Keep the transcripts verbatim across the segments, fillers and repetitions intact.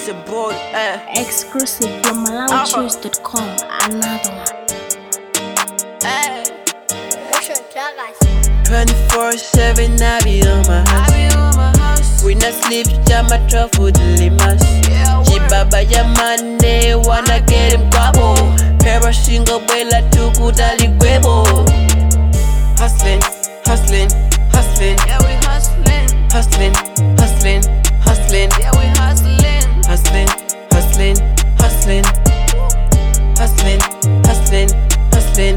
your boy, eh. Exclusive from Malawi Choose dot com. Another one. Eh. twenty-four seven, I be on my house. We not sleep, jam my truck for the limas. Chibaba Yamane, wanna get him kwabo. Pera single bella to kutali gwebo. Hustling, hustling, hustling. Yeah, we hustling. Hustling, hustling, hustling. Yeah, we hustling. Hustling, hustling, hustling. Hustling, hustling, hustling.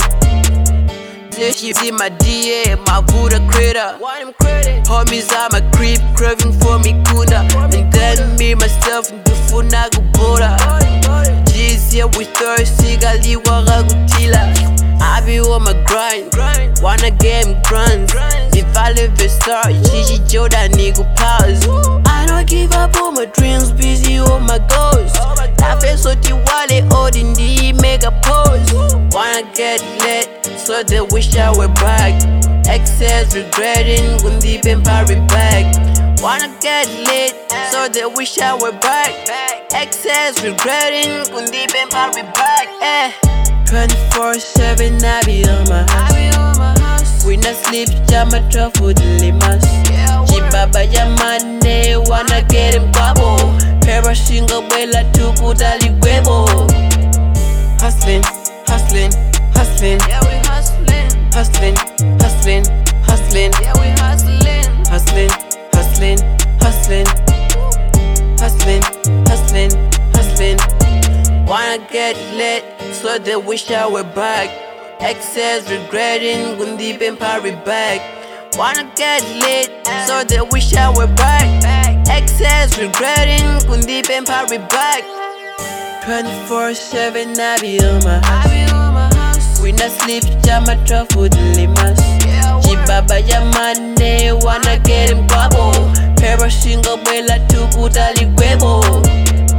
This you see my D A, my Buddha critter. Want him credit. Homies are my creep, craving for me kuna. And then me, myself, and the funago bora. G's here with thirsty, gali wagagutila. I be on my grind, Grind. wanna get him grunts. If I live a star, Gigi Joda nigga pause. I don't give up on my dreams, busy on my goals. I feel so tiwale, old in the mega pose. Wanna get lit, so they wish I were back. Excess regretting, when deep in Paris back. Wanna get lit, so they wish I were back. Excess regretting, when deep in Paris back. Eh. twenty-four seven, I be on my house. I be on my house. We not sleep, jam my truck for the limas. Yeah, word. Chibaba Yamane, wanna get him kwabo. Pera single bella to kutali gwebo. Hustling, hustling, hustling. Yeah, we hustling. Hustling, hustling, hustling. Yeah, we hustling. Hustling, hustling, hustling. Hustling, hustling, hustling. Wanna get lit, so they wish I were back. Excess regretting, when deep in Paris back. Wanna get lit, so they wish I were back. Excess regretting, when deep in Paris back. twenty-four seven, I be on my I house. be on my house. We not sleep, jam my truck for the limas. Yeah, word. Chibaba Yamane, wanna get him kwabo. Pera single bella to kutali gwebo.